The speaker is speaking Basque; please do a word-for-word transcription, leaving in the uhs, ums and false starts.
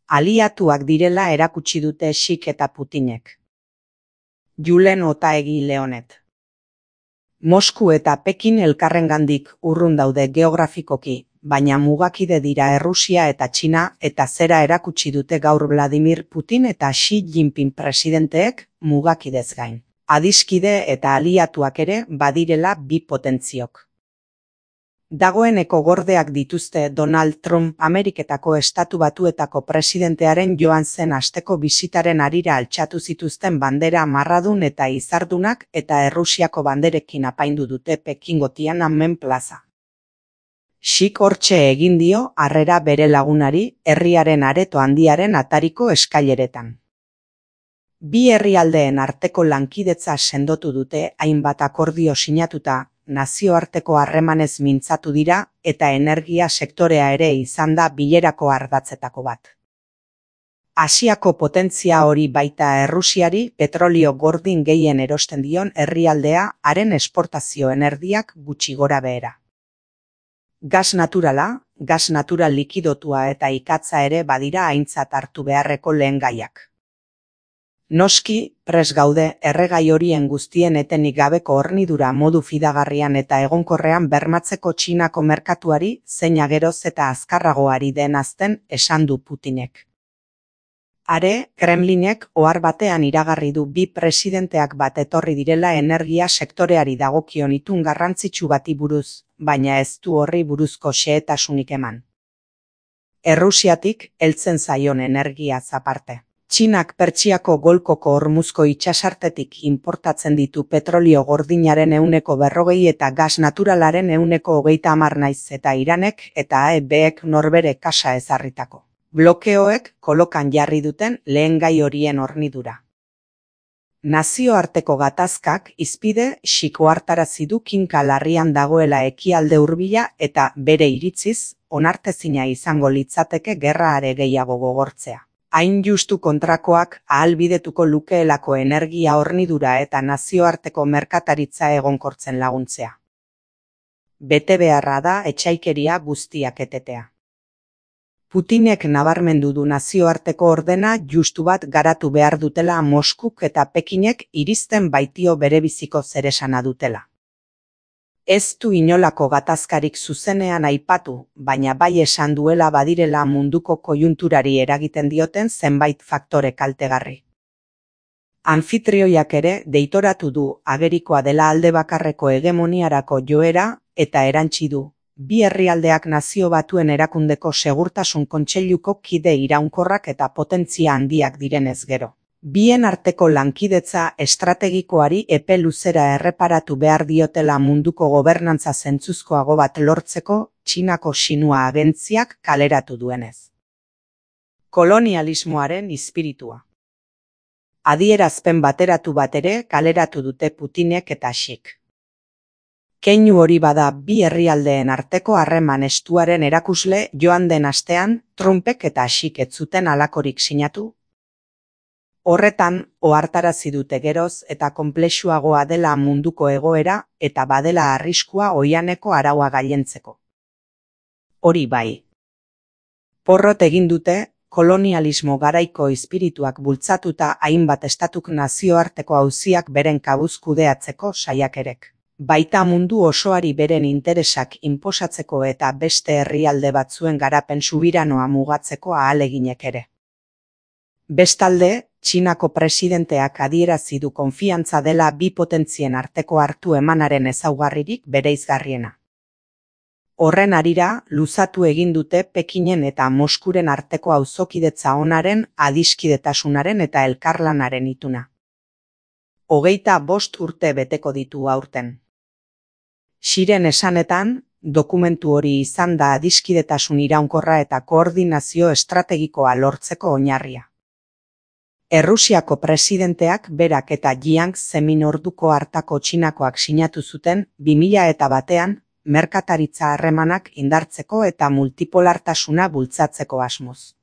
Aliatuak direla erakutsi dute Xik eta Putinek. Julen Otaegi Leonet. Mosku eta Pekin elkarrengandik urrun daude geografikoki, baina mugakide dira Errusia eta Txina eta zera erakutsi dute gaur Vladimir Putin eta Xi Jinping presidenteek mugakidez gain. Adiskide eta aliatuak ere badirela bi potentziok. Dagoeneko gordeak dituzte Donald Trump Ameriketako Estatu Batuetako presidentearen joan zen asteko bisitaren harira altxatu zituzten bandera marradun eta izardunak eta Errusiako banderekin apaindu dute Pekingo Tiananmen plaza. Xik hortxe egin dio harrera bere lagunari herriaren areto handiaren atariko eskaileretan. Bi herrialdeen arteko lankidetza sendotu dute hainbat akordio sinatuta, nazioarteko harremanez mintzatu dira eta energia sektorea ere izan da bilerako ardatzetako bat. Asiako potentzia hori baita Errusiari petrolio gordin gehien erosten dion herrialdea haren esportazio energiak gutxi gora behera. Gas naturala, gas natural likidotua eta ikatza ere badira aintzat hartu beharreko lehengaiak. Noski, pres gaude erregai horien guztien etenik gabeko hornidura modu fidagarrian eta egonkorrean bermatzeko Txinako merkatuari zeina geroz eta azkarragoari den azten esan du Putinek. Are, Kremlinek ohar batean iragarri du bi presidenteak bat etorri direla energia sektoreari dagokion itun garrantzitsu bati buruz, baina ez du horri buruzko xehetasunik eman. Errusiatik heltzen zaion energiaz aparte. Txinak Pertsiako golkoko hormuzko itsasartetik inportatzen ditu petrolio gordinaren ehuneko berrogei eta gas naturalaren ehuneko hogeita hamar naiz eta Iranek eta A E Bek norbere kasa ezarritako. Blokeoek kolokan jarri duten lehengai horien hornidura. Nazioarteko gatazkak izpide Xik ohartarazi du kinka larrian dagoela ekialde hurbila eta bere iritziz onartezina izango litzateke gerra are gehiago gogortzea. Hain justu kontrakoak ahalbidetuko lukeelako energia hornidura eta nazioarteko merkataritza egonkortzen laguntzea. Bete beharra da etsaikeria guztiak etetea. Putinek nabarmendu du nazioarteko ordena justu bat garatu behar dutela Moskuk eta Pekinek iristen baitio berebiziko zeresana dutela. Ez du inolako gatazkarik zuzenean aipatu, baina bai esan duela badirela munduko koiunturari eragiten dioten zenbait faktore kaltegarri. Anfitrioiak ere deitoratu du agerikoa dela alde bakarreko hegemoniarako joera eta erantsi du, bi herrialdeak Nazio Batuen Erakundeko Segurtasun Kontseiluko kide iraunkorrak eta potentzia handiak direnez gero. Bien arteko lankidetza estrategikoari epe luzera erreparatu behar diotela munduko gobernantza zentzuzkoago bat lortzeko Txinako Xinhua agentziak kaleratu duenez. Kolonialismoaren izpiritua. Adierazpen bateratu bat ere kaleratu dute Putinek eta Xik. Keinu hori bada bi herrialdeen arteko harreman estuaren erakusle joan den astean Trumpek eta Xik ez zuten halakorik sinatu. Horretan, ohartarazi dute geroz eta konplexuagoa dela munduko egoera eta badela arriskua oihaneko araua gailentzeko. Hori bai. Porrot egin dute, kolonialismo garaiko espirituak bultzatuta hainbat estatuk nazioarteko auziak beren kabuz kudeatzeko saiakerek. Baita mundu osoari beren interesak inposatzeko eta beste herrialde batzuen garapen subiranoa mugatzeko ahaleginek ere. Bestalde, Txinako presidenteak adierazi du konfiantza dela bi potentzien arteko hartu emanaren ezaugarririk bereizgarriena. Horren harira, luzatu egin dute Pekinen eta Moskuren arteko auzokidetza onaren, adiskidetasunaren eta elkarlanaren ituna. Hogeita bost urte beteko ditu aurten. Xiren esanetan, dokumentu hori izan da adiskidetasun iraunkorra eta koordinazio estrategikoa lortzeko oinarria. Errusiako presidenteak berak eta Jiang Zemin orduko hartako Txinakoak sinatu zuten bi mila eta batean merkataritza harremanak indartzeko eta multipolartasuna bultzatzeko asmoz.